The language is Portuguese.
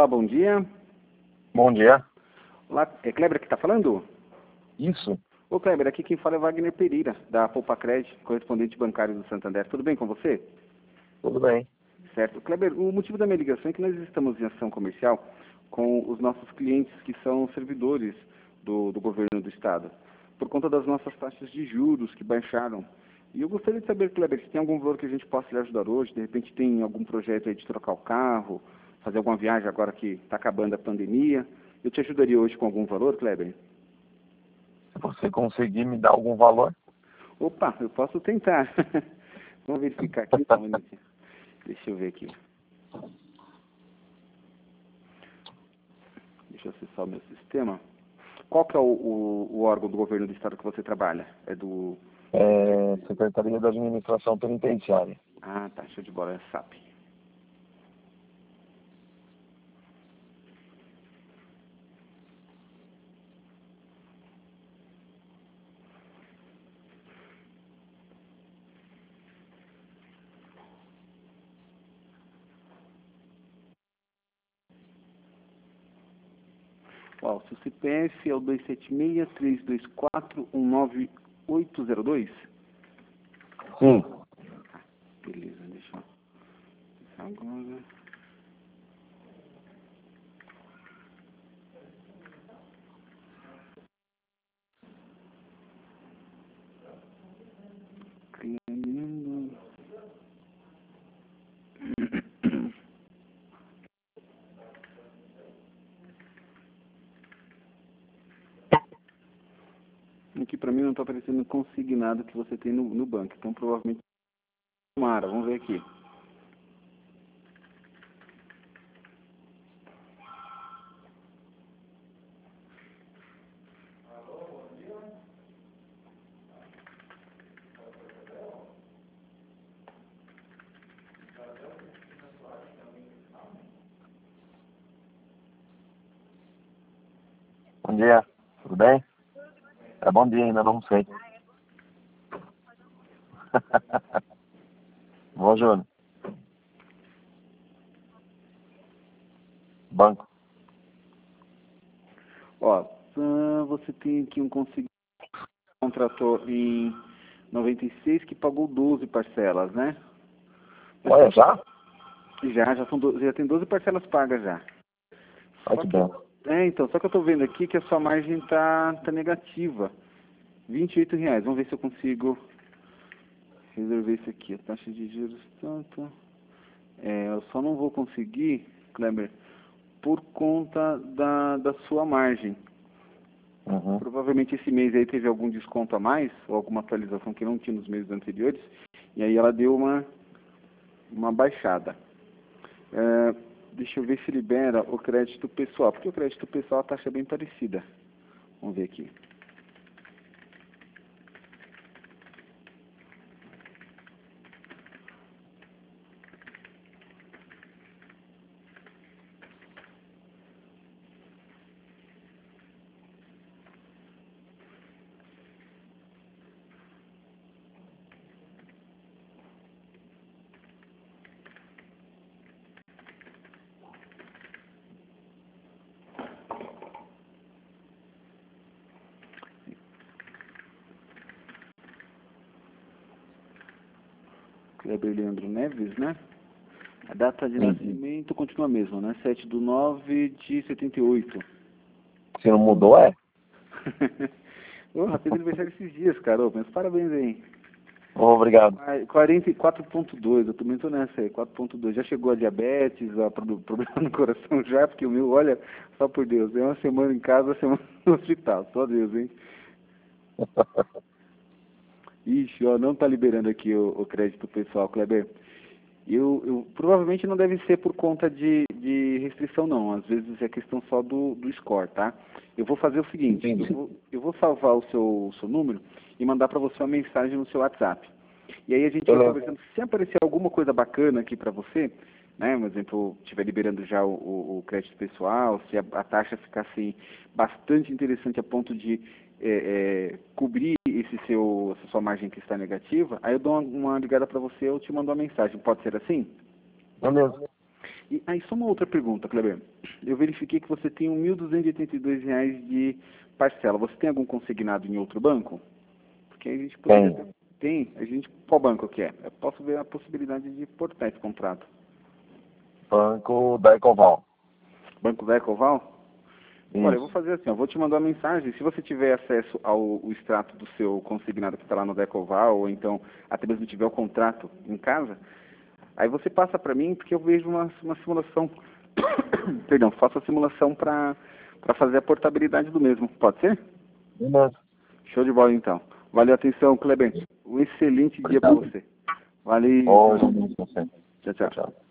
Olá, bom dia. Bom dia. Olá, é Kleber que está falando? Isso. Ô Kleber, aqui quem fala é Wagner Pereira, da Poupa Cred, correspondente bancário do Santander. Tudo bem com você? Tudo bem. Certo. Kleber, o motivo da minha ligação é que nós estamos em ação comercial com os nossos clientes que são servidores do governo do Estado, por conta das nossas taxas de juros que baixaram. E eu gostaria de saber, Kleber, se tem algum valor que a gente possa lhe ajudar hoje, de repente tem algum projeto aí de trocar o carro, fazer alguma viagem agora que está acabando a pandemia. Eu te ajudaria hoje com algum valor, Kleber? Se você conseguir me dar algum valor. Opa, eu posso tentar. Vamos verificar aqui, só um minutinho. Deixa eu ver aqui. Deixa eu acessar o meu sistema. Qual que é o órgão do governo do estado que você trabalha? É do... Secretaria da Administração Penitenciária. Ah, tá, show de bola, é SAP. Ó, o seu CPF é o 276-324-19802? Sim. Beleza, deixa eu pensar agora. Criando. Aqui pra mim não está aparecendo consignado que você tem no banco, então provavelmente tomara, vamos ver aqui. Bom dia. Tudo bem? É bom dia, ainda não sei. Boa, Júnior. Banco. Ó, você tem aqui um consignado que contratou em 96 que pagou 12 parcelas, né? Olha, já? Já tem 12 parcelas pagas já. Olha que bem. Então, só que eu tô vendo aqui que a sua margem tá negativa. R$ 28. Vamos ver se eu consigo resolver isso aqui. A taxa de juros tanto. Eu só não vou conseguir, Kleber, por conta da sua margem. Uhum. Provavelmente esse mês aí teve algum desconto a mais, ou alguma atualização que não tinha nos meses anteriores, e aí ela deu uma baixada. Deixa eu ver se libera o crédito pessoal, porque o crédito pessoal a taxa é bem parecida. Vamos ver aqui. Kleber Leandro Neves, né? A data de nascimento continua a mesma, né? 7/9/78. Se não mudou, é? Fez aniversário esses dias, cara. Meus parabéns aí. Obrigado. 4.2, eu também tô nessa aí, 4.2. Já chegou a diabetes, a problema no coração já, porque o meu, olha, só por Deus, é uma semana em casa, uma semana no hospital, só Deus, hein? Ixi, ó, não tá liberando aqui o crédito pessoal, Kleber. Eu provavelmente não deve ser por conta de restrição, não. Às vezes é questão só do score, tá? Eu vou fazer o seguinte, eu vou salvar o seu número e mandar para você uma mensagem no seu WhatsApp. E aí a gente vai conversando. Se aparecer alguma coisa bacana aqui para você, né? Por exemplo, estiver liberando já o crédito pessoal, se a taxa ficar assim bastante interessante a ponto de cobrir essa sua margem que está negativa, aí eu dou uma ligada para você, eu te mando uma mensagem. Pode ser assim? Beleza. E aí só uma outra pergunta, Kleber. eu verifiquei que você tem R$ 1.282 de parcela. Você tem algum consignado em outro banco? Porque a gente poderia... Tem? Qual banco que é? Eu posso ver a possibilidade de portar esse contrato. Banco da Ecoval. Banco da Ecoval? Isso. Olha, eu vou fazer assim, eu vou te mandar uma mensagem. Se você tiver acesso ao extrato do seu consignado que está lá no Decoval, ou então até mesmo tiver o contrato em casa, aí você passa para mim, porque eu vejo uma simulação. Perdão, faço a simulação para fazer a portabilidade do mesmo. Pode ser? Beleza. Show de bola então. Valeu a atenção, Kleber. Um excelente dia para você. Valeu. Oi, você. Tchau, tchau. Tchau.